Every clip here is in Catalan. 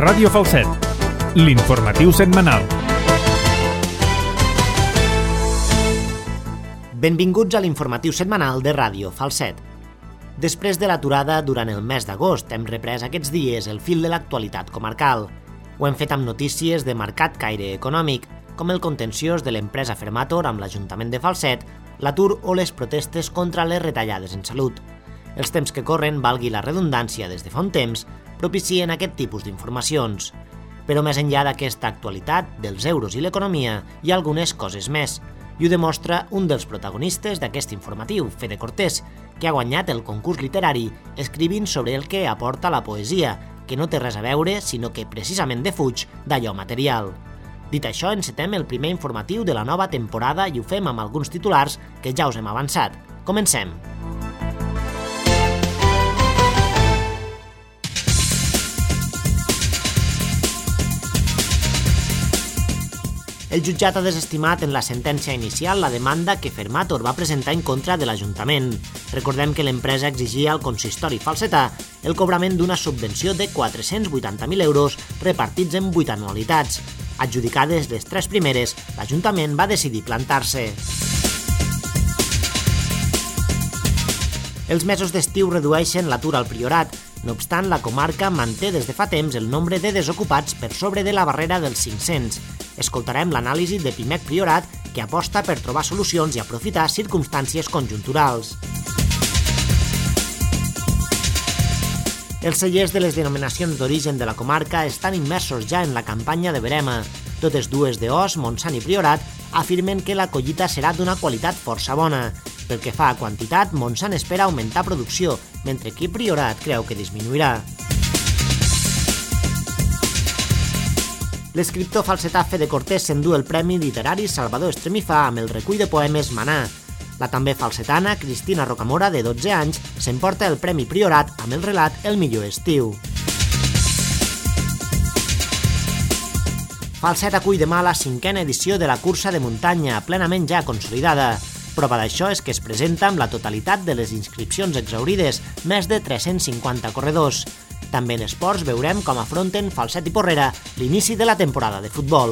Ràdio Falset, l'informatiu setmanal. Benvinguts a l'informatiu setmanal de Ràdio Falset. Després de l'aturada durant el mes d'agost, hem reprès aquests dies el fil de l'actualitat comarcal. Ho hem fet amb notícies de marcat caire econòmic, com el contenciós de l'empresa Fermator amb l'Ajuntament de Falset, l'atur o les protestes contra les retallades en salut. Els temps que corren, valgui la redundància des de fa un temps, propicien aquest tipus d'informacions. Però més enllà d'aquesta actualitat, dels euros i l'economia, hi ha algunes coses més, i ho demostra un dels protagonistes d'aquest informatiu, Fede Cortés, que ha guanyat el concurs literari escrivint sobre el que aporta la poesia, que no té res a veure, sinó que precisament defuig d'allò material. Dit això, encetem el primer informatiu de la nova temporada i ho fem amb alguns titulars que ja us hem avançat. Comencem! El jutjat ha desestimat en la sentència inicial la demanda que Fermator va presentar en contra de l'Ajuntament. Recordem que l'empresa exigia al consistori falsetà el cobrament d'una subvenció de 480.000 euros repartits en 8 anualitats. Adjudicades les 3 primeres, l'Ajuntament va decidir plantar-se. Els mesos d'estiu redueixen l'atur al Priorat. No obstant, la comarca manté des de fa temps el nombre de desocupats per sobre de la barrera dels 500. Escoltarem l'anàlisi de Pimec Priorat, que aposta per trobar solucions i aprofitar circumstàncies conjunturals. Els cellers de les denominacions d'origen de la comarca estan immersos ja en la campanya de verema. Totes dues d'Os, Montsant i Priorat afirmen que la collita serà d'una qualitat força bona. Pel que fa a quantitat, Montsant espera augmentar producció, mentre que Priorat creu que disminuirà. L'escriptor falsetà Fede Cortés s'endú el Premi Literari Salvador Estremifà amb el recull de poemes Manà. La també falsetana Cristina Rocamora, de 12 anys, s'emporta el Premi Priorat amb el relat El millor estiu. Falset acull demà la 5a edició de la cursa de muntanya, plenament ja consolidada. Prova d'això és que es presenta amb la totalitat de les inscripcions exhaurides, més de 350 corredors. També en esports veurem com afronten Falset i Porrera l'inici de la temporada de futbol.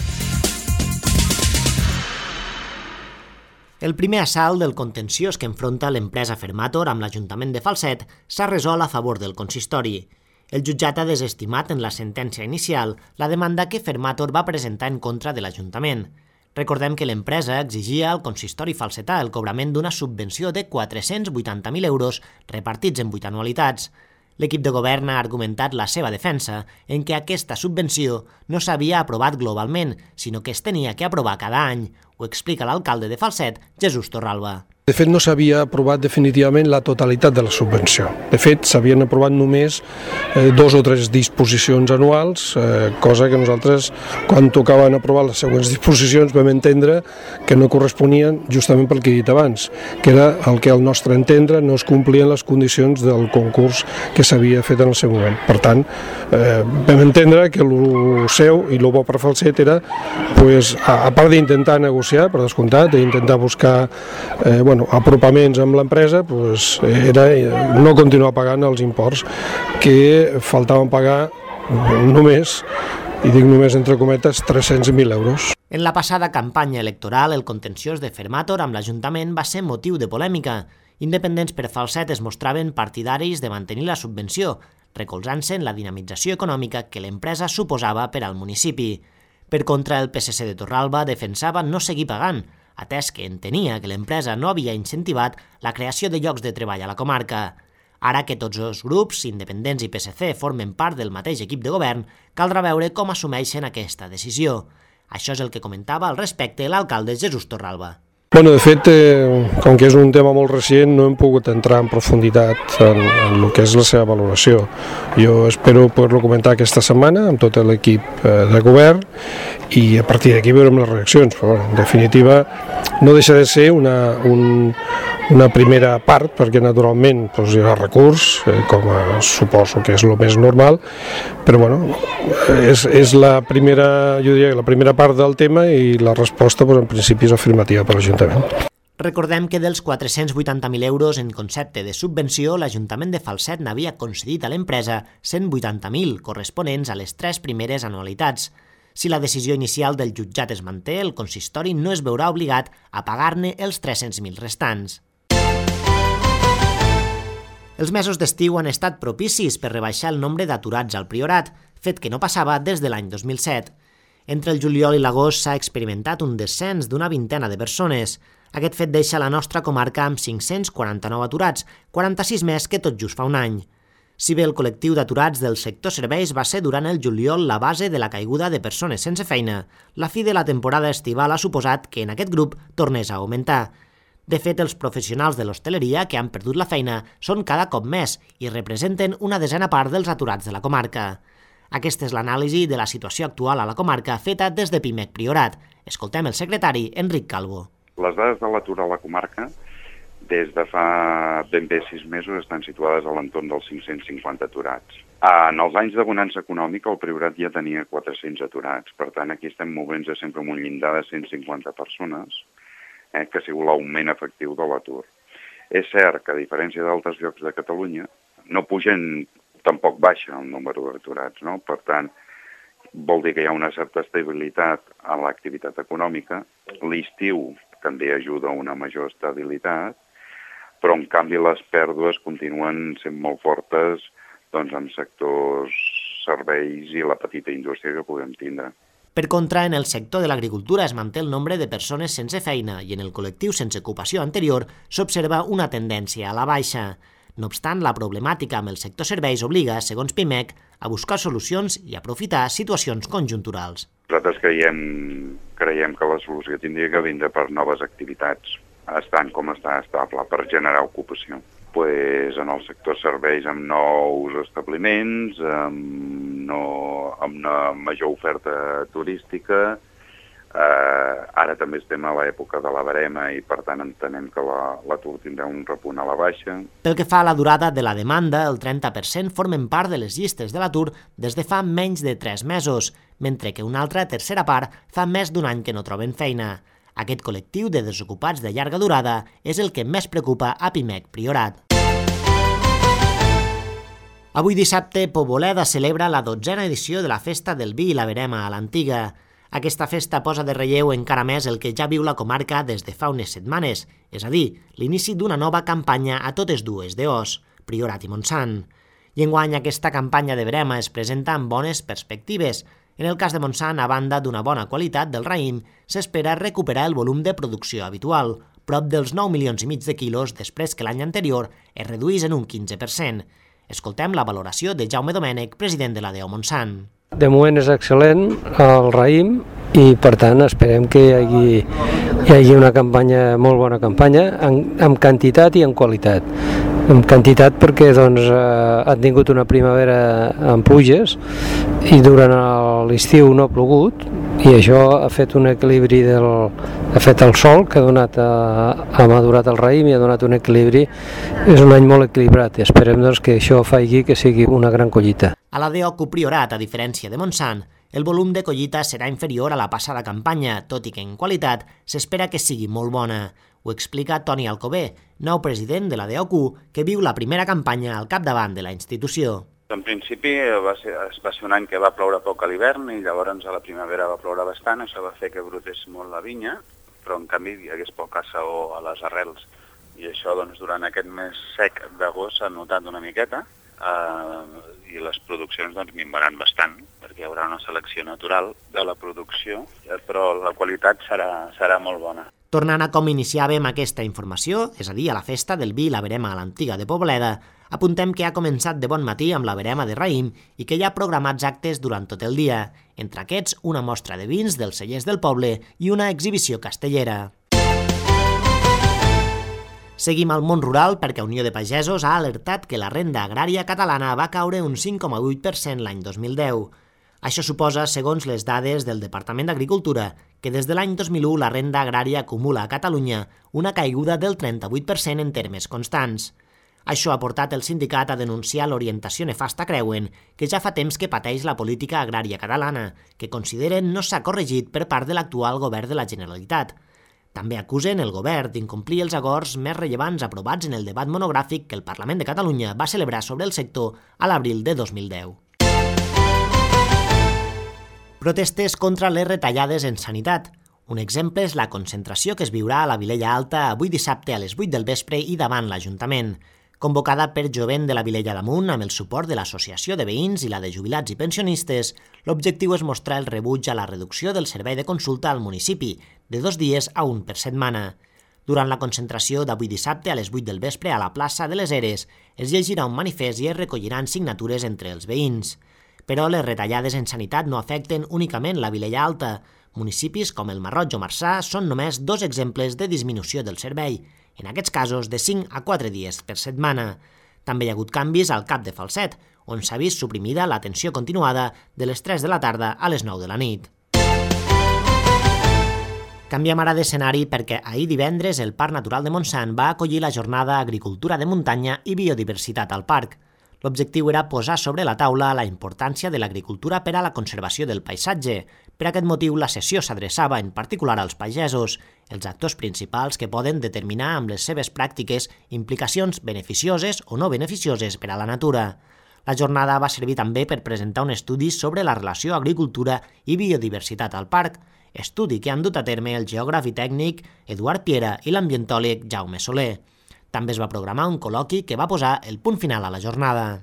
El primer assalt del contenciós que enfronta l'empresa Fermator amb l'Ajuntament de Falset s'ha resolt a favor del consistori. El jutjat ha desestimat en la sentència inicial la demanda que Fermator va presentar en contra de l'Ajuntament. Recordem que l'empresa exigia al consistori falsetà el cobrament d'una subvenció de 480.000 euros repartits en 8 anualitats. L'equip de govern ha argumentat la seva defensa en què aquesta subvenció no s'havia aprovat globalment, sinó que es tenia que aprovar cada any. Ho explica l'alcalde de Falset, Jesús Torralba. De fet, no s'havia aprovat definitivament la totalitat de la subvenció. De fet, s'havien aprovat només 2 o 3 disposicions anuals, cosa que nosaltres, quan tocaven aprovar les següents disposicions, vam entendre que no corresponien justament pel que he dit abans, que era el que al nostre entendre no es complien les condicions del concurs que s'havia fet en el seu moment. Per tant, vam entendre que el seu i el bo per Falset era, a part d'intentar negociar, per descomptat, d'intentar buscar apropaments amb l'empresa, era no continuar pagant els imports que faltaven pagar només, i dic només entre cometes, 300.000 euros. En la passada campanya electoral, el contenciós de Fermator amb l'Ajuntament va ser motiu de polèmica. Independents per Falset es mostraven partidaris de mantenir la subvenció, recolzant-se en la dinamització econòmica que l'empresa suposava per al municipi. Per contra, el PSC de Torralba defensava no seguir pagant, atès que entenia que l'empresa no havia incentivat la creació de llocs de treball a la comarca. Ara que tots els grups, independents i PSC, formen part del mateix equip de govern, caldrà veure com assumeixen aquesta decisió. Això és el que comentava al respecte l'alcalde Jesús Torralba. De fet, com que és un tema molt recient, no hem pogut entrar en profunditat en el que és la seva valoració. Jo espero poder-lo comentar aquesta setmana amb tot l'equip de govern i a partir d'aquí veurem les reaccions. Però, en definitiva, no deixa de ser una primera part, perquè naturalment hi ha recurs, com suposo que és el més normal, però és la primera part del tema i la resposta en principi és afirmativa per l'Ajuntament. Recordem que dels 480.000 euros en concepte de subvenció, l'Ajuntament de Falset n'havia concedit a l'empresa 180.000, corresponents a les 3 primeres anualitats. Si la decisió inicial del jutjat es manté, el consistori no es veurà obligat a pagar-ne els 300.000 restants. Els mesos d'estiu han estat propicis per rebaixar el nombre d'aturats al Priorat, fet que no passava des de l'any 2007. Entre el juliol i l'agost s'ha experimentat un descens d'una vintena de persones. Aquest fet deixa la nostra comarca amb 549 aturats, 46 més que tot just fa un any. Si bé el col·lectiu d'aturats del sector serveis va ser durant el juliol la base de la caiguda de persones sense feina, la fi de la temporada estival ha suposat que en aquest grup tornés a augmentar. De fet, els professionals de l'hostaleria que han perdut la feina són cada cop més i representen una desena part dels aturats de la comarca. Aquesta és l'anàlisi de la situació actual a la comarca feta des de Pimec Priorat. Escoltem el secretari Enric Calvo. Les dades de l'atur a la comarca des de fa ben bé 6 mesos estan situades a l'entorn dels 550 aturats. En els anys de bonança econòmica el Priorat ja tenia 400 aturats, per tant aquí estem movent-nos sempre amb un llindar de 150 persones, que ha sigut l'augment efectiu de l'atur. És cert que a diferència d'altres llocs de Catalunya no pugen, tampoc baixa el número d'aturats, no? Per tant, vol dir que hi ha una certa estabilitat a l'activitat econòmica. L'estiu també ajuda a una major estabilitat, però en canvi les pèrdues continuen sent molt fortes en sectors serveis i la petita indústria que podem tindre. Per contra, en el sector de l'agricultura es manté el nombre de persones sense feina i en el col·lectiu sense ocupació anterior s'observa una tendència a la baixa. No obstant, la problemàtica amb el sector serveis obliga, segons Pimec, a buscar solucions i aprofitar situacions conjunturals. Nosaltres creiem que la solució tindria que vindre per noves activitats, estant com està estable, per generar ocupació. En el sector serveis amb nous establiments, amb una major oferta turística. Ara també estem a l'època de la verema i per tant entenem que l'atur tindrà un repunt a la baixa. Pel que fa a la durada de la demanda, el 30% formen part de les llistes de l'atur des de fa menys de 3 mesos, mentre que una altra tercera part fa més d'un any que no troben feina. Aquest col·lectiu de desocupats de llarga durada és el que més preocupa a Pimec Priorat. Avui dissabte, Poboleda celebra la 12a edició de la Festa del Vi i la Verema a l'Antiga. Aquesta festa posa de relleu encara més el que ja viu la comarca des de fa unes setmanes, és a dir, l'inici d'una nova campanya a totes dues DOs, Priorat i Montsant. I enguany aquesta campanya de verema es presenta amb bones perspectives. En el cas de Montsant, a banda d'una bona qualitat del raïm, s'espera recuperar el volum de producció habitual, prop dels 9,5 milions de quilos després que l'any anterior es reduís en un 15%. Escoltem la valoració de Jaume Domènech, president de la DO Montsant. De moment és excel·lent el raïm i per tant esperem que hi hagi una campanya, molt bona campanya, en quantitat i en qualitat. En quantitat perquè ha tingut una primavera amb pluges i durant l'estiu no ha plogut i això ha fet un equilibri ha fet el sol que ha madurat el raïm i ha donat un equilibri. És un any molt equilibrat i esperem que això faci que sigui una gran collita. A la DO Priorat, a diferència de Montsant, el volum de collita serà inferior a la passada campanya, tot i que en qualitat s'espera que sigui molt bona. Ho explica Toni Alcover, nou president de la DOQ, que viu la primera campanya al capdavant de la institució. En principi va ser un any que va ploure poc a l'hivern i llavors a la primavera va ploure bastant, això va fer que brotés molt la vinya, però en canvi hi hagués poca saó a les arrels. I això durant aquest mes sec d'agost s'ha notat una miqueta i les produccions minvaran bastant, perquè hi haurà una selecció natural de la producció, però la qualitat serà molt bona. Tornant a com iniciàvem aquesta informació, és a dir, a la festa del vi i la verema a l'Antiga de Poboleda, apuntem que ha començat de bon matí amb la verema de raïm i que hi ha programats actes durant tot el dia, entre aquests una mostra de vins dels cellers del poble i una exhibició castellera. Seguim al món rural perquè Unió de Pagesos ha alertat que la renda agrària catalana va caure un 5,8% l'any 2010. Això suposa, segons les dades del Departament d'Agricultura, que des de l'any 2001 la renda agrària acumula a Catalunya una caiguda del 38% en termes constants. Això ha portat el sindicat a denunciar l'orientació nefasta creuen que ja fa temps que pateix la política agrària catalana, que consideren no s'ha corregit per part de l'actual govern de la Generalitat. També acusen el govern d'incomplir els acords més rellevants aprovats en el debat monogràfic que el Parlament de Catalunya va celebrar sobre el sector a l'abril de 2010. Protestes contra les retallades en sanitat. Un exemple és la concentració que es viurà a la Vilella Alta avui dissabte a les 8 del vespre i davant l'Ajuntament. Convocada per Jovent de la Vilella d'Amunt amb el suport de l'Associació de Veïns i la de Jubilats i Pensionistes, l'objectiu és mostrar el rebuig a la reducció del servei de consulta al municipi, de 2 dies a 1 per setmana. Durant la concentració d'avui dissabte a les 8 del vespre a la plaça de les Eres, es llegirà un manifest i es recolliran signatures entre els veïns. Però les retallades en sanitat no afecten únicament la Vilella Alta. Municipis com el Masroig o Marçà són només 2 exemples de disminució del servei, en aquests casos de 5 a 4 dies per setmana. També hi ha hagut canvis al Cap de Falset, on s'ha vist suprimida l'atenció continuada de les 3 de la tarda a les 9 de la nit. Canviem ara d'escenari perquè ahir divendres el Parc Natural de Montsant va acollir la jornada Agricultura de Muntanya i Biodiversitat al parc. L'objectiu era posar sobre la taula la importància de l'agricultura per a la conservació del paisatge. Per aquest motiu, la sessió s'adreçava en particular als pagesos, els actors principals que poden determinar amb les seves pràctiques implicacions beneficioses o no beneficioses per a la natura. La jornada va servir també per presentar un estudi sobre la relació agricultura i biodiversitat al parc, estudi que han dut a terme el geògraf i tècnic Eduard Piera i l'ambientòleg Jaume Soler. També es va programar un col·loqui que va posar el punt final a la jornada.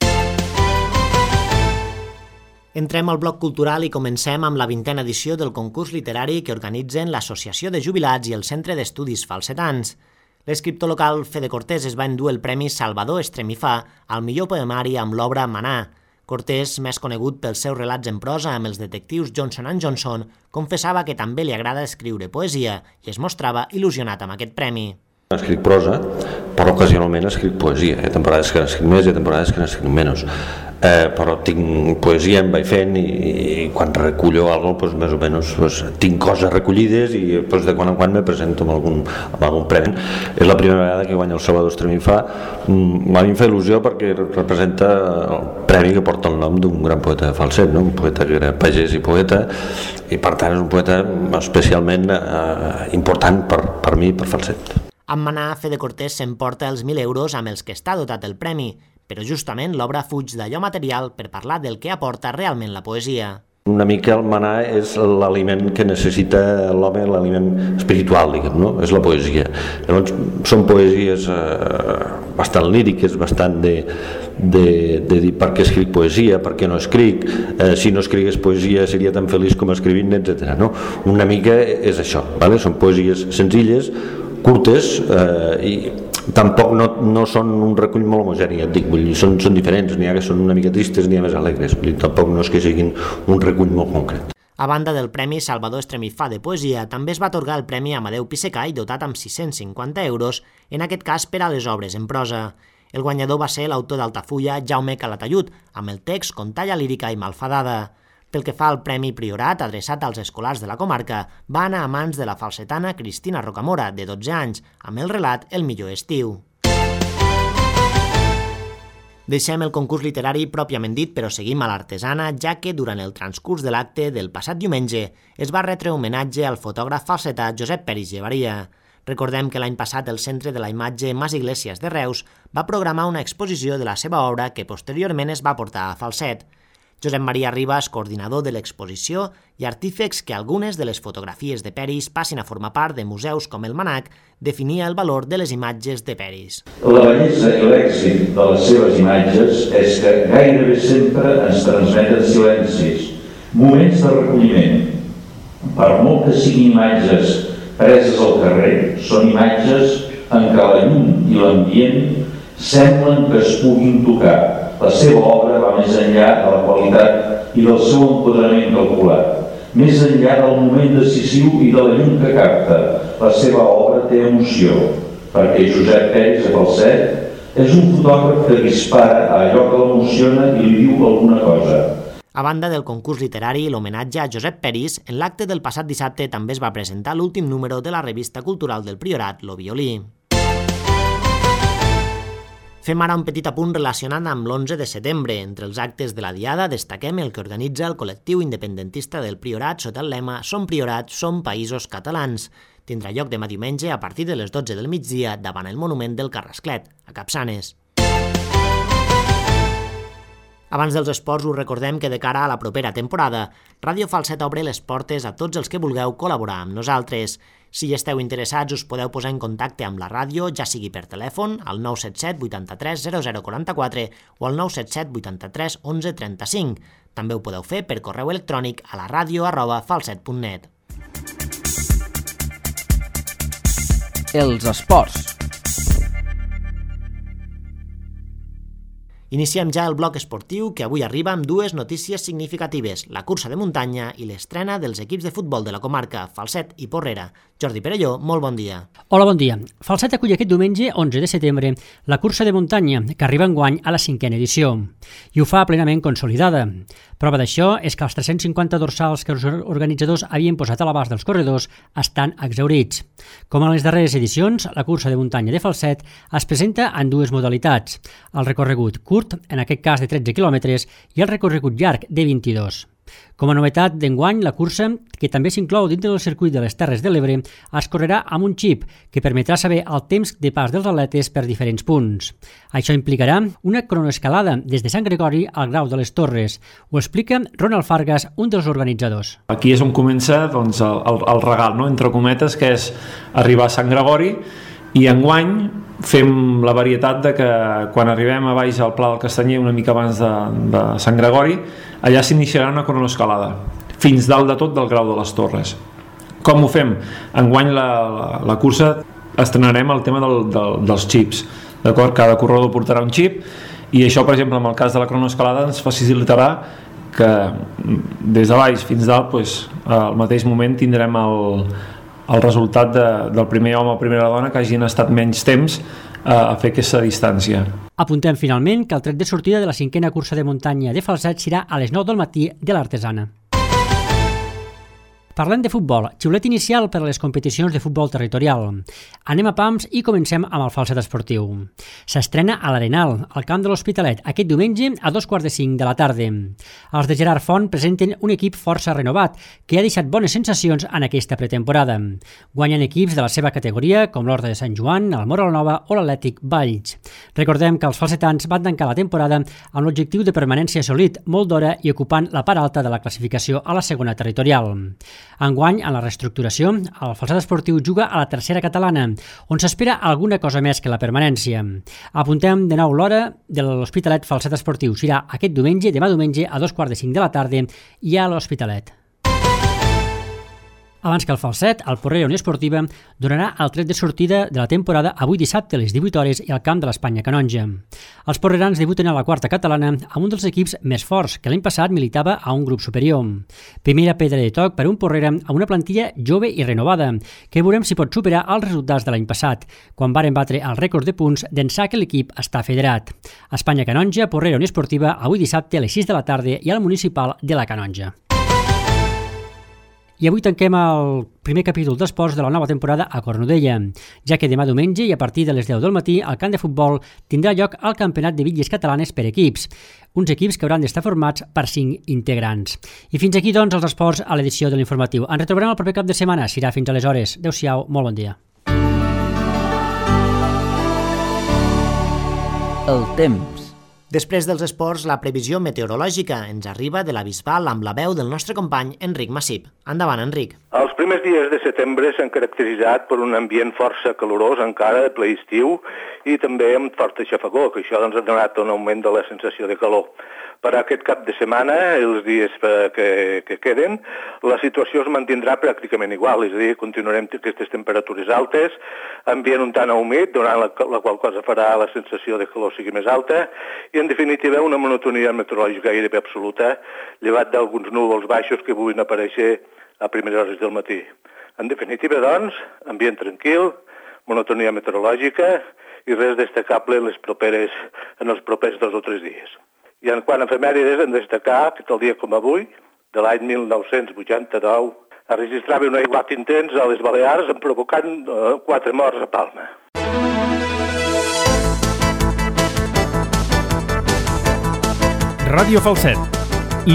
Entrem al bloc cultural i comencem amb la 20a edició del concurs literari que organitzen l'Associació de Jubilats i el Centre d'Estudis Falsetans. L'escriptor local Fede Cortés es va endur el Premi Salvador Estremifà al millor poemari amb l'obra Manà. Cortés, més conegut pels seus relats en prosa amb els detectius Johnson & Johnson, confessava que també li agrada escriure poesia i es mostrava il·lusionat amb aquest premi. Escric prosa, però ocasionalment escric poesia. Hi ha temporades que n'escric més i hi ha temporades que n'escric menys. Però tinc poesia, em vaig fent i quan recullo alguna cosa, més o menys tinc coses recollides i de quan en quan me presento amb algun premi. És la primera vegada que guanyo el Salvador Estremifà. A mi em fa il·lusió perquè representa el premi que porta el nom d'un gran poeta de Falset, no? Un poeta que era pagès i poeta, i per tant és un poeta especialment important per mi, per Falset. Amb Manà, Fede Cortés s'emporta els 1.000 euros amb els que està dotat el premi, però justament l'obra fuig d'allò material per parlar del que aporta realment la poesia. Una mica el manà és l'aliment que necessita l'home, l'aliment espiritual, diguem, no? És la poesia. Llavors, són poesies bastant líriques, bastant de dir per què escric poesia, per què no escric, si no escrigués poesia seria tan feliç com escrivint, etc. No? Una mica és això, ¿vale? Són poesies senzilles, curtes i tampoc no són un recull molt homogeni, et dic, vull dir, són diferents, n'hi ha que són una mica tristes, n'hi ha més alegres, vull dir, tampoc no és que siguin un recull molt concret. A banda del Premi Salvador Estremifà de Poesia, també es va atorgar el Premi Amadeu Pisecai dotat amb 650 euros, en aquest cas per a les obres en prosa. El guanyador va ser l'autor d'Altafulla, Jaume Calatayud, amb el text Contalla lírica i malfadada. Pel que fa al Premi Priorat, adreçat als escolars de la comarca, va anar a mans de la falsetana Cristina Rocamora, de 12 anys, amb el relat El millor estiu. Deixem el concurs literari pròpiament dit, però seguim a l'artesana, ja que durant el transcurs de l'acte del passat diumenge es va retre homenatge al fotògraf falsetà Josep Peris Llevaria. Recordem que l'any passat el Centre de la Imatge Mas Iglesias de Reus va programar una exposició de la seva obra que posteriorment es va portar a Falset. Josep Maria Ribas, coordinador de l'exposició i artífex que algunes de les fotografies de Peris passin a formar part de museus com el MANAC, definia el valor de les imatges de Peris. La bellesa i l'èxit de les seves imatges és que gairebé sempre ens transmeten silencis, moments de recolliment. Per molt que siguin imatges preses al carrer, són imatges en què la llum i l'ambient semblen que es puguin tocar. La seva obra va més enllà de la qualitat i del seu empoderament calculat, més enllà del moment decisiu i de la llum que capta. La seva obra té emoció, perquè Josep Peris a Falset és un fotògraf que dispara a allò que l'emociona i li diu alguna cosa. A banda del concurs literari i l'homenatge a Josep Peris, en l'acte del passat dissabte també es va presentar l'últim número de la revista cultural del Priorat, Lo Violí. Fem ara un petit apunt relacionat amb l'11 de setembre. Entre els actes de la Diada destaquem el que organitza el col·lectiu independentista del Priorat sota el lema Som Priorat, som països catalans. Tindrà lloc demà diumenge a partir de les 12 del migdia davant el monument del Carrasclet, a Capçanes. Abans dels esports us recordem que de cara a la propera temporada, Ràdio Falset obre les portes a tots els que vulgueu col·laborar amb nosaltres. Si hi esteu interessats us podeu posar en contacte amb la ràdio, ja sigui per telèfon, al 977 83 0044 o al 977 83 11 35. També ho podeu fer per correu electrònic a la radio@falset.net. Els esports. Iniciem ja el bloc esportiu, que avui arriba amb dues notícies significatives, la cursa de muntanya i l'estrena dels equips de futbol de la comarca, Falset i Porrera. Jordi Perelló, molt bon dia. Hola, bon dia. Falset acull aquest diumenge, 11 de setembre, la cursa de muntanya, que arriba enguany a la 5a edició. I ho fa plenament consolidada. Prova d'això és que els 350 dorsals que els organitzadors havien posat a l'abast dels corredors estan exhaurits. Com en les darreres edicions, la cursa de muntanya de Falset es presenta en dues modalitats, el recorregut curt, en aquest cas de 13 quilòmetres, i el recorregut llarg de 22. Com a novetat d'enguany, la cursa, que també s'inclou dintre del circuit de les Terres de l'Ebre, es correrà amb un xip que permetrà saber el temps de pas dels atletes per diferents punts. Això implicarà una cronoescalada des de Sant Gregori al Grau de les Torres. Ho explica Ronald Fargas, un dels organitzadors. Aquí és on comença el regal, no? Entre cometes, que és arribar a Sant Gregori, i enguany fem la varietat de que quan arribem a baix al Pla del Castanyer, una mica abans de Sant Gregori, allà s'iniciarà una cronoescalada fins dalt de tot del Grau de les Torres. Com ho fem? Enguany la cursa estrenarem el tema dels xips, d'acord? Cada corredor portarà un xip i això, per exemple, en el cas de la cronoescalada ens facilitarà que des de baix fins dalt, doncs, al mateix moment tindrem el resultat del primer home o primera dona que hagin estat menys temps a fer aquesta distància. Apuntem finalment que el tret de sortida de la 5a cursa de muntanya de Falset serà a les 9 del matí de l'Artesana. Parlem de futbol, xiulet inicial per a les competicions de futbol territorial. Anem a pams i comencem amb el Falset esportiu. S'estrena a l'Arenal, al camp de l'Hospitalet, aquest diumenge a 2:45 de la tarda. Els de Gerard Font presenten un equip força renovat, que ha deixat bones sensacions en aquesta pretemporada. Guanyen equips de la seva categoria, com l'Horta de Sant Joan, el Móra la Nova o l'Atlètic Valls. Recordem que els falsetans van tancar la temporada amb l'objectiu de permanència assolit molt d'hora i ocupant la part alta de la classificació a la segona territorial. Enguany, en la reestructuració, el Falset esportiu juga a la tercera catalana, on s'espera alguna cosa més que la permanència. Apuntem de nou l'hora de l'Hospitalet Falset esportiu. Serà aquest diumenge, demà diumenge, a 2:45 de la tarda i a l'Hospitalet. Abans que el Falset, el Porrera Unió Esportiva donarà el tret de sortida de la temporada avui dissabte a les 18 hores i al camp de l'Espanya Canonja. Els porrerans debuten a la quarta catalana amb un dels equips més forts, que l'any passat militava a un grup superior. Primera pedra de toc per un Porrera amb una plantilla jove i renovada, que veurem si pot superar els resultats de l'any passat, quan varen batre el rècord de punts d'ençà que l'equip està federat. Espanya Canonja, Porrera Unió Esportiva, avui dissabte a les 6 de la tarda i al municipal de la Canonja. I avui tanquem el primer capítol d'esports de la nova temporada a Cornudella, ja que demà diumenge i a partir de les 10 del matí al camp de futbol tindrà lloc el Campionat de Bitlles Catalanes per equips, uns equips que hauran d'estar formats per 5 integrants. I fins aquí, doncs, els esports a l'edició de l'informatiu. Ens retrobarem el proper cap de setmana, serà fins aleshores. Adéu-siau, molt bon dia. El temps. Després dels esports, la previsió meteorològica ens arriba de la Bisbal amb la veu del nostre company Enric Massip. Endavant, Enric. Els primers dies de setembre s'han caracteritzat per un ambient força calorós, encara de ple estiu, i també amb forta xafogor, que això doncs, ha donat un augment de la sensació de calor. Per aquest cap de setmana, els dies que queden, la situació es mantindrà pràcticament igual, és a dir, continuarem aquestes temperatures altes, ambient un tant humit, donant la qual cosa farà la sensació de calor sigui més alta, i en definitiva una monotonia meteorològica gairebé absoluta, llevat d'alguns núvols baixos que puguin aparèixer a primeres hores del matí. En definitiva, doncs, ambient tranquil, monotonia meteorològica i res destacable en els propers 2 o 3 dies. I en quant a efemèrides, hem de destacar que el dia com avui, de l'any 1989, es registrava un aiguat intens a les Balears, provocant 4 morts a Palma. Ràdio Falset,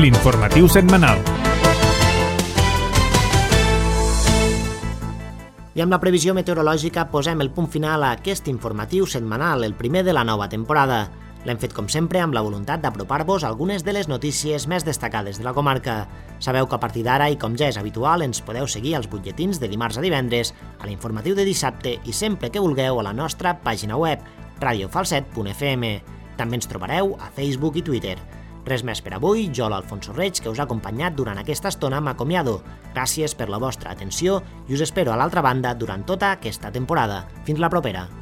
l'informatiu setmanal. I amb la previsió meteorològica posem el punt final a aquest informatiu setmanal, el primer de la nova temporada. L'hem fet com sempre amb la voluntat d'apropar-vos algunes de les notícies més destacades de la comarca. Sabeu que a partir d'ara, i com ja és habitual, ens podeu seguir als butlletins de dimarts a divendres, a l'informatiu de dissabte i sempre que vulgueu a la nostra pàgina web, radiofalset.fm. També ens trobareu a Facebook i Twitter. Res més per avui, jo, l'Alfonso Reig, que us ha acompanyat durant aquesta estona, m'acomiado. Gràcies per la vostra atenció i us espero a l'altra banda durant tota aquesta temporada. Fins la propera.